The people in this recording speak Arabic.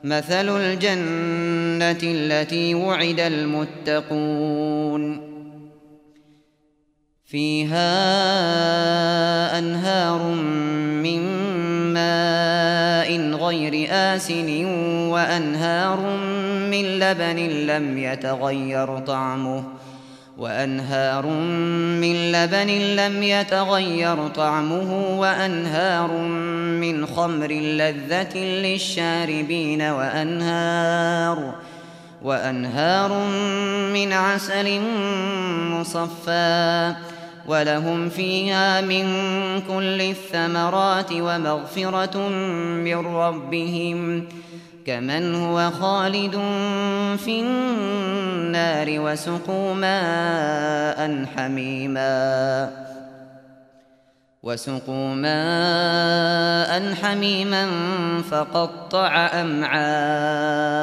مثل الجنة التي وعد المتقون فيها أنهار من ماء غير آسن وأنهار من لبن لم يتغير طعمه وأنهار من خمر لذة للشاربين وأنهار من عسل مصفى ولهم فيها من كل الثمرات ومغفرة من ربهم كمن هو خالد في النار وسقوا ماء حميما فقطع أمعاءهم